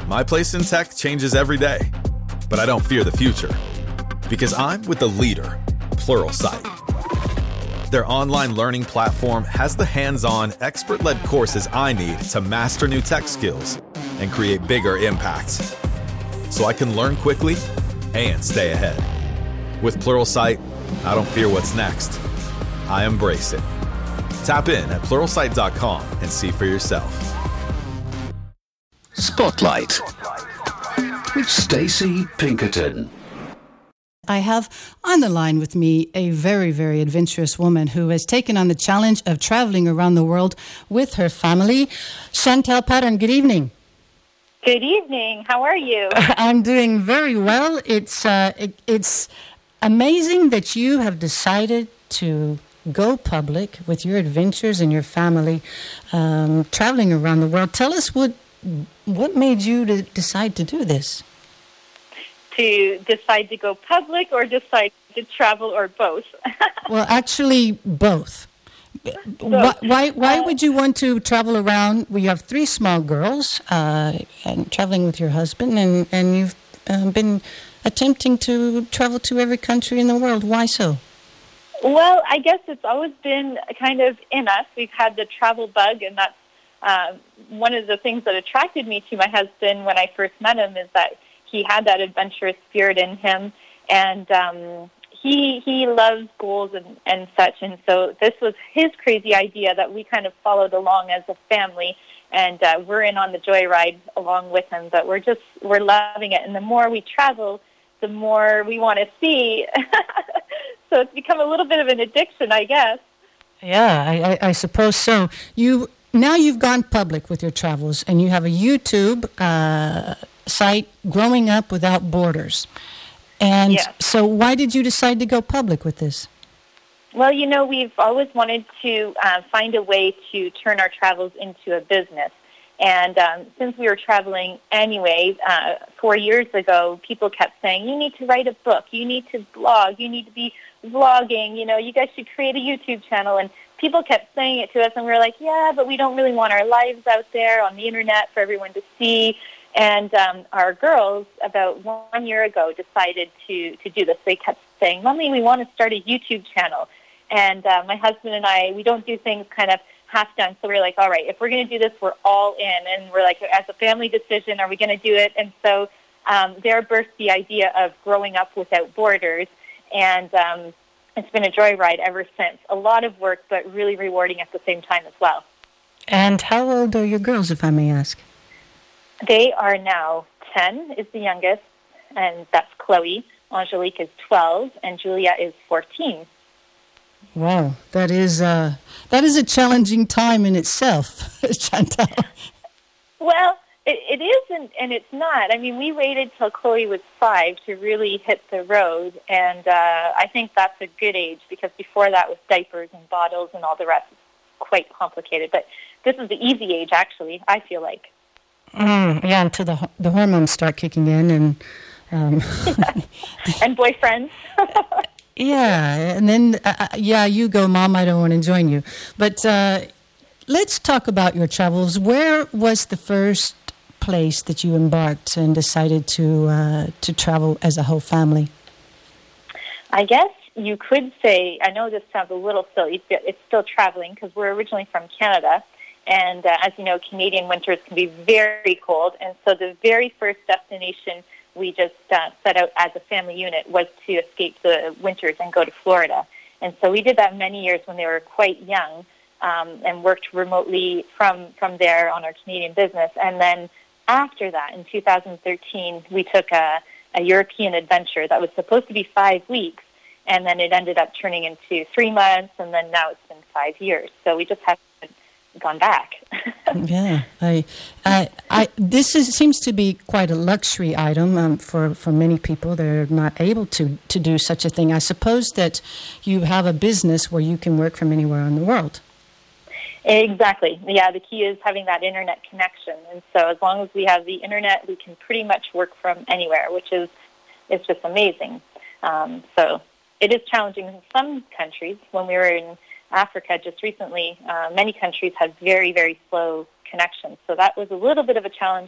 My place in tech changes every day, but I don't fear the future because I'm with the leader, Pluralsight. Their online learning platform has the hands-on, expert-led courses I need to master new tech skills and create bigger impacts, so I can learn quickly and stay ahead. With Pluralsight, I don't fear what's next. I embrace it. Tap in at pluralsight.com and see for yourself. Spotlight with Stacey Pinkerton. I have on the line with me a very, very adventurous woman who has taken on the challenge of traveling around the world with her family. Chantal Patton, good evening. Good evening. How are you? I'm doing very well. It's amazing that you have decided to go public with your adventures and your family traveling around the world. Tell us what made you to decide to do this? To decide to go public or decide to travel or both? Well, actually, both. Why would you want to travel around? We have 3 small girls and traveling with your husband, and you've been attempting to travel to every country in the world. Why so? Well, I guess it's always been kind of in us. We've had the travel bug, and that's one of the things that attracted me to my husband when I first met him is that he had that adventurous spirit in him, and he loves goals and such. And so this was his crazy idea that we kind of followed along as a family, and we're in on the joyride along with him. But we're loving it, and the more we travel, the more we want to see. So it's become a little bit of an addiction, I guess. Yeah, I suppose so. You've gone public with your travels, and you have a YouTube site, Growing Up Without Borders. And yes. So why did you decide to go public with this? Well, we've always wanted to find a way to turn our travels into a business. And since we were traveling anyway, 4 years ago, people kept saying, you need to write a book, you need to blog, you need to be vlogging, you guys should create a YouTube channel. And people kept saying it to us, and we were like, yeah, but we don't really want our lives out there on the internet for everyone to see. And our girls, about 1 year ago, decided to do this. They kept saying, Mommy, we want to start a YouTube channel. And my husband and I, we don't do things kind of half done. So we were like, all right, if we're going to do this, we're all in. And we're like, as a family decision, are we going to do it? And so there birthed the idea of Growing Up Without Borders. And it's been a joyride ever since. A lot of work, but really rewarding at the same time as well. And how old are your girls, if I may ask? They are now 10 is the youngest, and that's Chloe. Angelique is 12, and Julia is 14. Wow, that is a challenging time in itself, Chantal. Well, it is and it's not. I mean, we waited till Chloe was 5 to really hit the road, and I think that's a good age because before that was diapers and bottles and all the rest. It's quite complicated, but this is the easy age, actually, I feel like. Yeah, until the hormones start kicking in and and boyfriends. Yeah, and then you go, Mom, I don't want to join you. But let's talk about your travels. Where was the first place that you embarked and decided to travel as a whole family? I guess you could say, I know this sounds a little silly, it's still traveling because we're originally from Canada. And as you know, Canadian winters can be very cold. And so the very first destination we just set out as a family unit was to escape the winters and go to Florida. And so we did that many years when they were quite young and worked remotely from there on our Canadian business. And then after that, in 2013, we took a European adventure that was supposed to be 5 weeks. And then it ended up turning into 3 months. And then now it's been 5 years. So we just haven't gone back. Yeah, this seems to be quite a luxury item for many people. They're not able to do such a thing. I suppose that you have a business where you can work from anywhere in the world. Exactly. Yeah, the key is having that internet connection. And so as long as we have the internet, we can pretty much work from anywhere, which is just amazing. So it is challenging in some countries. When we were in Africa just recently, many countries had very, very slow connections. So that was a little bit of a challenge.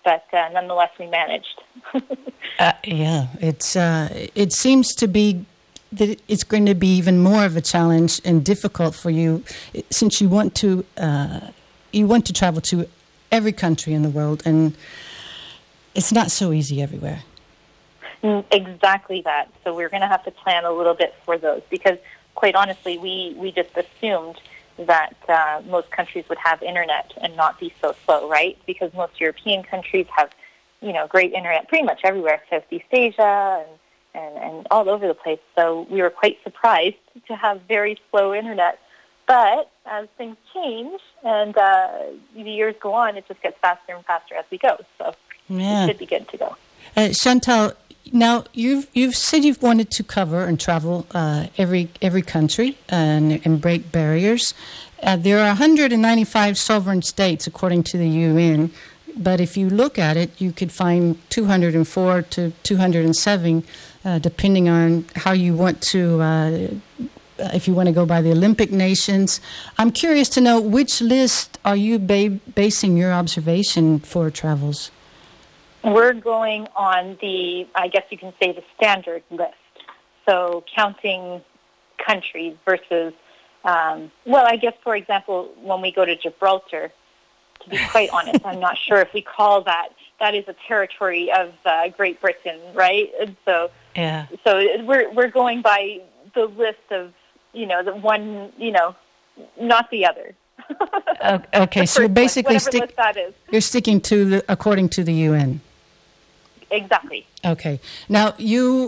but nonetheless, we managed. Yeah, it seems to be that it's going to be even more of a challenge and difficult for you, since you want to travel to every country in the world, and it's not so easy everywhere. Exactly that. So we're going to have to plan a little bit for those, because quite honestly, we just assumed that most countries would have internet and not be so slow, right? Because most European countries have, great internet pretty much everywhere, Southeast Asia and all over the place. So we were quite surprised to have very slow internet. But as things change and the years go on, it just gets faster and faster as we go. So it should be good to go. Chantal, now you've said you've wanted to cover and travel every country and break barriers. There are 195 sovereign states according to the UN, but if you look at it, you could find 204 to 207, depending on how you want to. If you want to go by the Olympic nations. I'm curious to know, which list are you basing your observation for travels? We're going on I guess you can say, the standard list. So counting countries versus, I guess, for example, when we go to Gibraltar, to be quite honest, I'm not sure if we call that is a territory of Great Britain, right? And so we're going by the list of, the one, not the other. Okay, so you're basically you're sticking to according to the UN. Exactly. Okay. Now you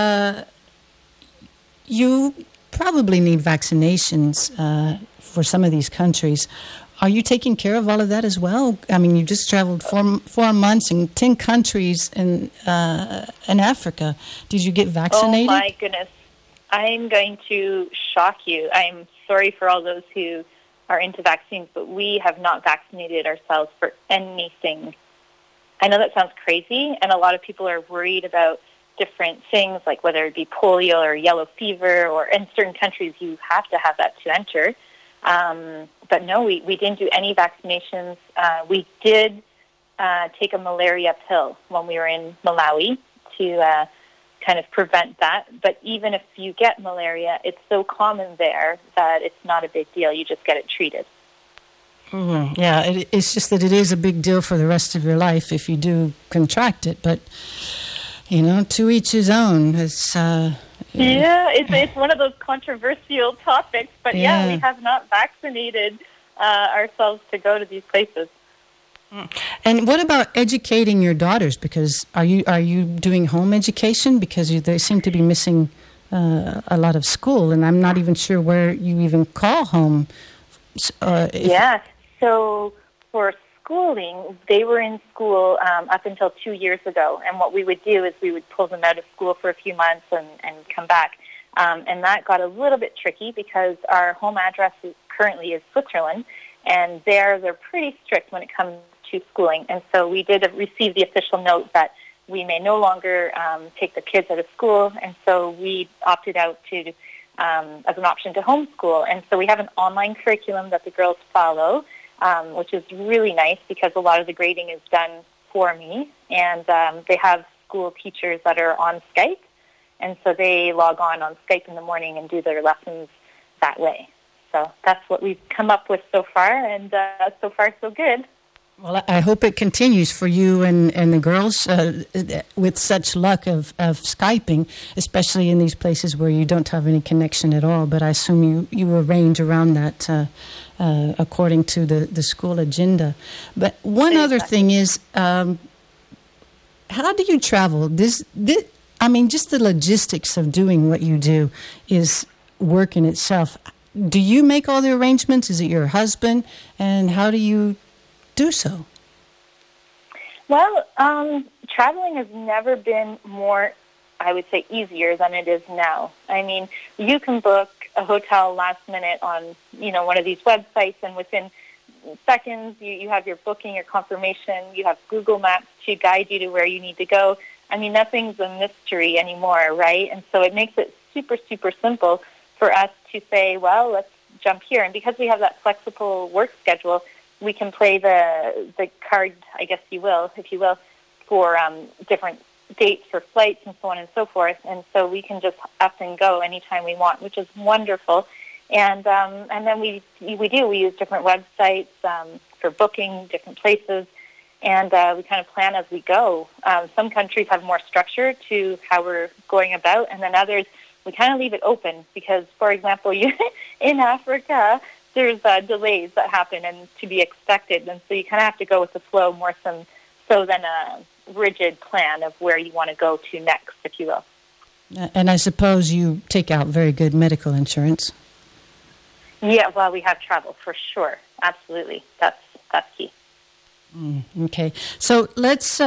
probably need vaccinations for some of these countries. Are you taking care of all of that as well? I mean, you just traveled 4 months in 10 countries in Africa. Did you get vaccinated? Oh my goodness. I'm going to shock you. I'm sorry for all those who are into vaccines, but we have not vaccinated ourselves for anything. I know that sounds crazy, and a lot of people are worried about different things, like whether it be polio or yellow fever, or in certain countries you have to have that to enter. But no, we didn't do any vaccinations. We did take a malaria pill when we were in Malawi to kind of prevent that. But even if you get malaria, it's so common there that it's not a big deal. You just get it treated. Mm-hmm. Yeah, it's just that it is a big deal for the rest of your life if you do contract it. But, to each his own. It's one of those controversial topics. But we have not vaccinated ourselves to go to these places. And what about educating your daughters? Because are you doing home education? Because they seem to be missing a lot of school, and I'm not even sure where you even call home. So for schooling, they were in school up until 2 years ago, and what we would do is we would pull them out of school for a few months and come back. And that got a little bit tricky because our home address currently is Switzerland, and they're pretty strict when it comes to schooling. And so we did receive the official note that we may no longer take the kids out of school, and so we opted out to as an option to homeschool. And so we have an online curriculum that the girls follow, which is really nice because a lot of the grading is done for me, and they have school teachers that are on Skype, and so they log on Skype in the morning and do their lessons that way. So that's what we've come up with so far, and so far so good. Well, I hope it continues for you and the girls with such luck of Skyping, especially in these places where you don't have any connection at all. But I assume you arrange around that according to the school agenda. But one other thing is, how do you travel? Just the logistics of doing what you do is work in itself. Do you make all the arrangements? Is it your husband? And how do you do so? Well, traveling has never been more, I would say, easier than it is now. I mean, you can book a hotel last minute on, one of these websites, and within seconds you have your booking, your confirmation, you have Google Maps to guide you to where you need to go. I mean, nothing's a mystery anymore, right? And so it makes it super, super simple for us to say, well, let's jump here. And because we have that flexible work schedule, we can play the card, I guess you will, if you will, for different dates for flights and so on and so forth. And so we can just up and go anytime we want, which is wonderful. And then we use different websites for booking different places, and we kind of plan as we go. Some countries have more structure to how we're going about, and then others we kind of leave it open because, for example, in Africa, there's delays that happen and to be expected, and so you kind of have to go with the flow more so than a rigid plan of where you want to go to next, if you will. And I suppose you take out very good medical insurance. Yeah, well, we have travel for sure. Absolutely, that's key. Okay, so let's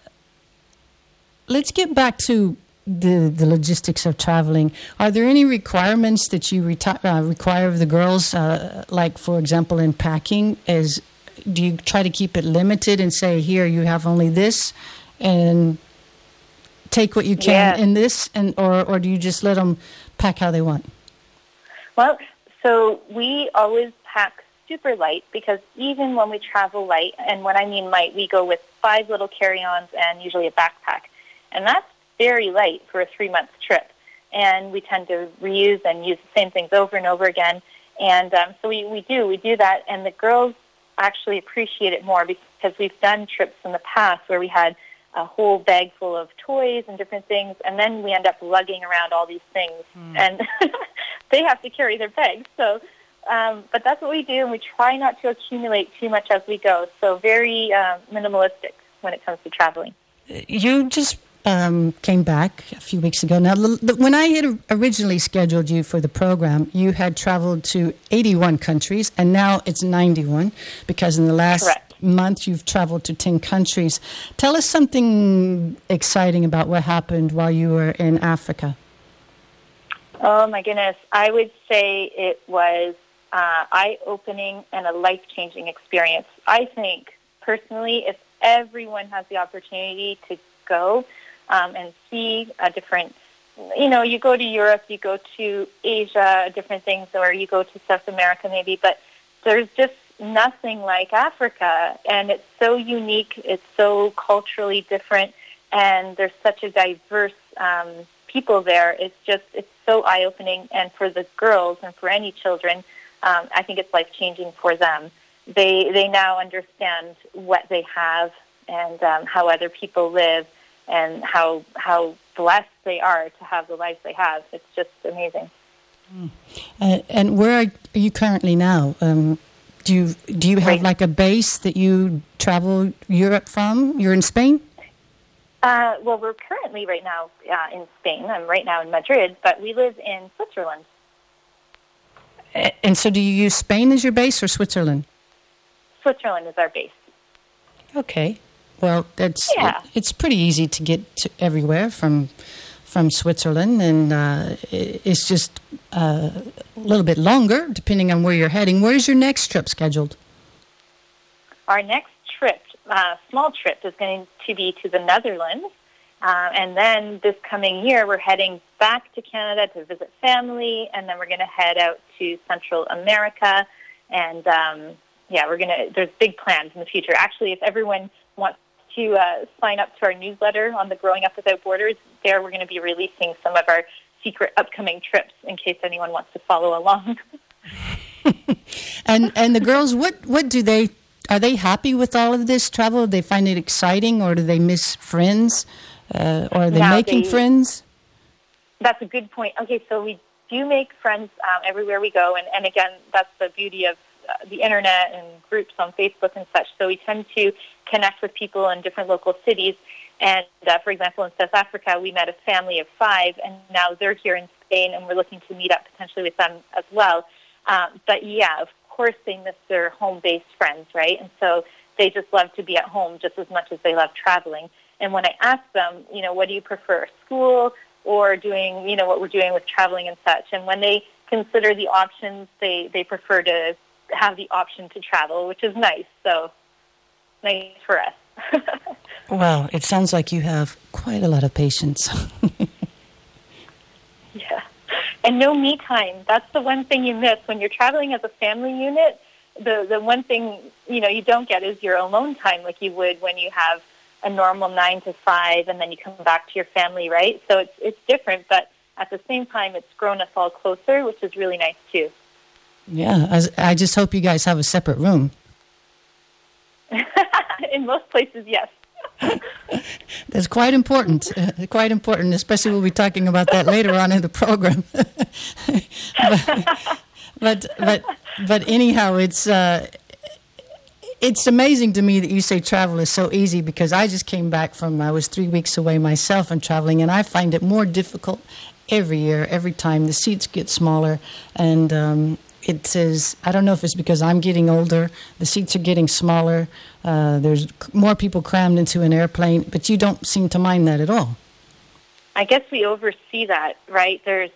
get back to the logistics of traveling. Are there any requirements that you require of the girls? Like, for example, in packing, do you try to keep it limited and say, here you have only this, and take what you can in this, or do you just let them pack how they want? Well, so we always pack super light because even when we travel light, and when I mean light, we go with 5 little carry-ons and usually a backpack. And that's very light for a 3-month trip. And we tend to reuse and use the same things over and over again. And so we do that. And the girls actually appreciate it more because we've done trips in the past where we had a whole bag full of toys and different things, and then we end up lugging around all these things, and they have to carry their bags. So, but that's what we do, and we try not to accumulate too much as we go. So very minimalistic when it comes to traveling. You just came back a few weeks ago. Now, when I had originally scheduled you for the program, you had traveled to 81 countries, and now it's 91, because in the last month you've traveled to 10 countries. Tell us something exciting about what happened while you were in Africa. Oh, my goodness. I would say it was eye-opening and a life-changing experience. I think, personally, if everyone has the opportunity to go and see a different, you go to Europe, you go to Asia, different things, or you go to South America maybe, but there's just nothing like Africa, and it's so unique, it's so culturally different, and there's such a diverse people there. It's so eye-opening, and for the girls and for any children, I think it's life-changing for them. They now understand what they have and how other people live and how blessed they are to have the lives they have. It's just amazing. And where are you currently now? Do you have like a base that you travel Europe from? You're in Spain? Well, we're currently right now in Spain. I'm right now in Madrid, but we live in Switzerland. And so do you use Spain as your base or Switzerland? Switzerland is our base. Okay. Well, it's pretty easy to get to everywhere from Switzerland, and it's just a little bit longer depending on where you're heading. Where's your next trip scheduled? Our next trip, small trip, is going to be to the Netherlands, and then this coming year we're heading back to Canada to visit family, and then we're going to head out to Central America, and there's big plans in the future. Actually, if everyone wants to sign up to our newsletter on the Growing Up Without Borders, there we're going to be releasing some of our secret upcoming trips in case anyone wants to follow along. And the girls, are they happy with all of this travel? Do they find it exciting, or do they miss friends? Or are they making friends? That's a good point. Okay, so we do make friends everywhere we go, and again, that's the beauty of the internet and groups on Facebook and such. So we tend to connect with people in different local cities. And for example, in South Africa, we met a family of 5, and now they're here in Spain, and we're looking to meet up potentially with them as well. But yeah, of course, they miss their home-based friends, right? And so they just love to be at home just as much as they love traveling. And when I ask them, what do you prefer, school or doing, what we're doing with traveling and such? And when they consider the options, they prefer to have the option to travel, which is nice. So nice for us. Well, it sounds like you have quite a lot of patience. Yeah. And no me time. That's the one thing you miss. When you're traveling as a family unit, the one thing, you don't get is your alone time like you would when you have a normal 9 to 5 and then you come back to your family, right? So it's different, but at the same time, it's grown us all closer, which is really nice too. Yeah, I just hope you guys have a separate room. In most places, yes. That's quite important, especially we'll be talking about that later on in the program. but anyhow, it's amazing to me that you say travel is so easy, because I just came back I was 3 weeks away myself and traveling, and I find it more difficult every year, every time. The seats get smaller, and it says, I don't know if it's because I'm getting older, the seats are getting smaller, there's more people crammed into an airplane, but you don't seem to mind that at all. I guess we oversee that, right? And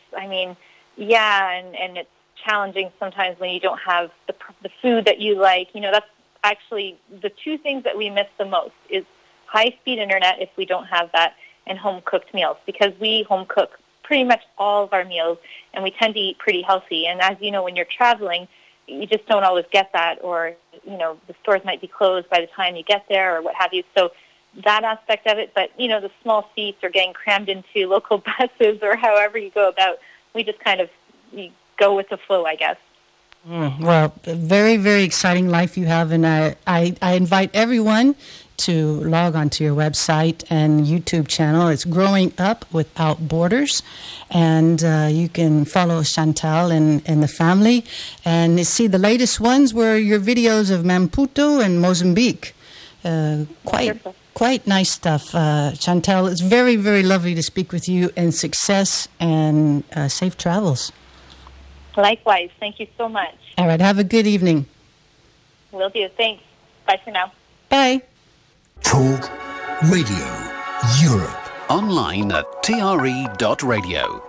it's challenging sometimes when you don't have the food that you like. That's actually the two things that we miss the most is high-speed internet if we don't have that, and home-cooked meals, because we home-cook pretty much all of our meals, and we tend to eat pretty healthy. And as you know, when you're traveling, you just don't always get that, or, the stores might be closed by the time you get there or what have you. So that aspect of it, but, the small seats are getting crammed into local buses or however you go about. We just kind of go with the flow, I guess. Well, a very, very exciting life you have, and I invite everyone to log onto your website and YouTube channel. It's Growing Up Without Borders, and you can follow Chantal and the family, and see the latest ones were your videos of Maputo and Mozambique. Quite nice stuff. Chantal, it's very, very lovely to speak with you, and success and safe travels. Likewise. Thank you so much. All right. Have a good evening. Will do. Thanks. Bye for now. Bye. Talk Radio Europe. Online at tre.radio.